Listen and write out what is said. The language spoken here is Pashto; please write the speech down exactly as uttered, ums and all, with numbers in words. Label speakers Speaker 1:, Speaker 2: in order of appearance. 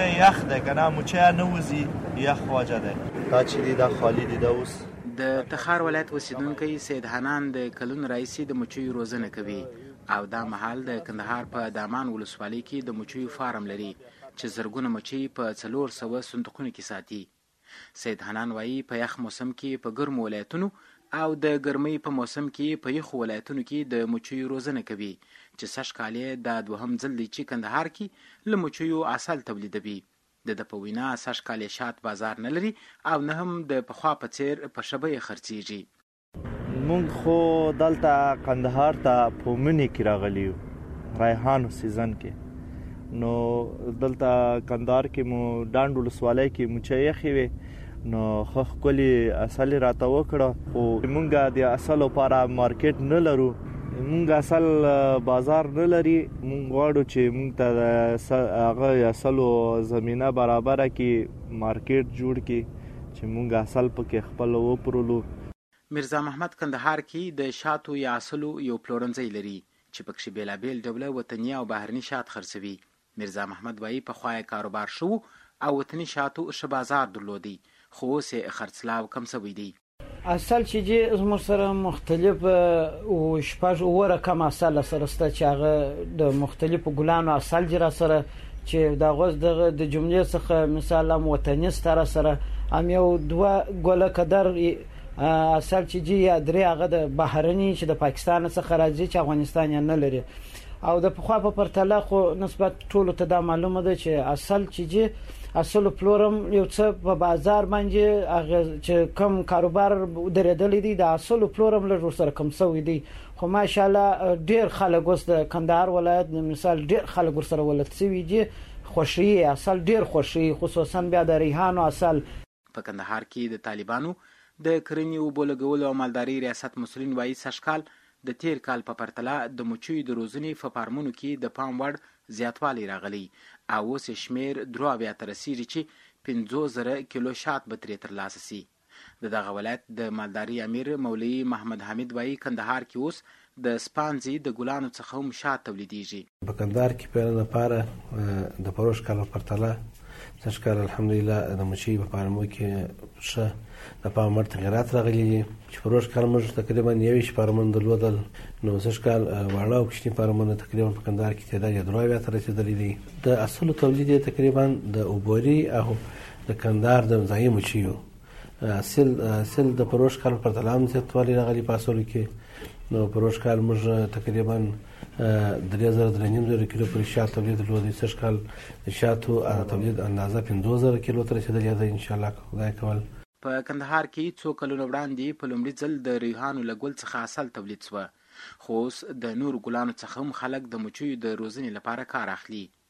Speaker 1: مچۍ یخ دی که نه مچۍ نه وځي یخ وجه دی. دا چې دی دا خالي دی. دا اوس
Speaker 2: د تخار ولایت اوسیدونکی سید حنان د کلونو راهیسې د مچیو روزنه کوي او دا مهال د کندهار په دامان ولسوالۍ کې د مچیو فارم لري چې زرګونه مچۍ په څلور سوه صندوقونو کې ساتي. سید حنان وایي په یخ موسم کې په ګرمو ولایتونو او د ګرمۍ په موسم کې په یخو ولایتونو کې د مچیو روزنه کوي چې سږ کال یې دا دوهم ځل دی چې کندهار کې له مچیو عسل تولیدوي. د ده په وینا سږ کال یې شات بازار نه لري او نه هم د پخوا په څېر په ښه بیه خرڅېږي.
Speaker 1: مونږ خو دلته قندهار ته په مني کې راغلي یو ریحانو سیزن کې. نو دلته کندهار کې مو ډانډ ولسوالۍ کې مچۍ یخې وې نو ښه ښکلي اصل یې راته وکړه. خو مونږ د اصلو لپاره مارکیټ نه لرو. مونږ اصل بازار نه لري. مونږ غواړو چې مونږ ته هغه اصلو زمینه برابره کړي مارکیټ جوړ کړي چې مونږ اصل پکې خپل وپرلو.
Speaker 2: میرزا محمد کندهار کې د شاتو یا اصلو یو پلورنځی لري چې پکې بېلابېل ډوله وطني او بهرني شات خرڅوي. میرزا محمد وایي پخوا یې کاروبار ښه و او وطني شاتو ښه بازار درلودی خو اوس یې خرڅلاو کم شوی دی.
Speaker 3: اصل چې دی زموږ سره مختلف او شپږ اووه رقم اصل سره شته چې هغه د مختلفو ګلانو اصل دی را سره چې د غوز دغه د جملې څخه مثال هم وطني ستاره سره هم یو دوه ګوله قدر اصل چې دی یا درې هغه د بهرني چې د پاکستان څخه راځي چې افغانستان یې نه لري او د پخوا په پرتله خو نسبت ټولو ته دا معلومه ده چې اصل چې دی اصل پلورم یو څه په بازار باندې هغه چې کم کاروبار درېدلی دی د اصل پلورم له سره کم شوی دی. خو ماشاءالله ډیر خلک اوس د کندهار ولایت مثال ډیر خلک سره ولت شوی دي خوشي اصل ډیر خوشي خصوصا بیا د ریحانو اصل.
Speaker 2: په کندهار کې د طالبانو د کرنې او بولګولو او مالداري ریاست مسؤلین وایي سږ کال د تیر کال په پرتله د مچیو د روزنې په فارمونو کې د پام وړ زیاتوالی راغلی او اوس شمیر درې اویا ته رسیږي چې پنځوس زره کیلو شات به ترې ترلاسه سي. د دغه ولایت د مالداري امیر مولوي محمد حمید وایي کندهار کې اوس د سپانځي د ګلانو څخه هم شات تولیدیږي.
Speaker 4: په کندهار کې په لپاره د پروش کال په پرتله سږ کال الحمدلله د مچیو په فارمو کې ښه د پام وړ تغیرات راغلي دي چې پروش کال موږ تقریبا یوویشت فارمونه درلودل نو سږ کال واړه او کوچني فارمونه تقریبا په کندهار کې تعداد یې درې اویا ته رسېدلی دی. د اصلو تولید یې تقریبا د اوبوري او د کندهار د ځایي مچیو اصل اصل د پروش کال په پرتله هم زیاتوالی راغلی په اصلو کې. نو پروش کال موږ تقریبا درې زره درې نیم زره کیلو پورې شات تولید درلودی. سږ کال د شاتو تولید اندازه پنځوس زره کیلو ته رسېدلی دی انشاءالله که خدای کول.
Speaker 2: په کندهار کې څو کلونه وړاندې په لومړي ځل د ریحانو له ګل څخه اصل تولید شوه خو اوس د نورو ګلانو څخه هم خلک د مچیو د روزنې لپاره کار اخلي.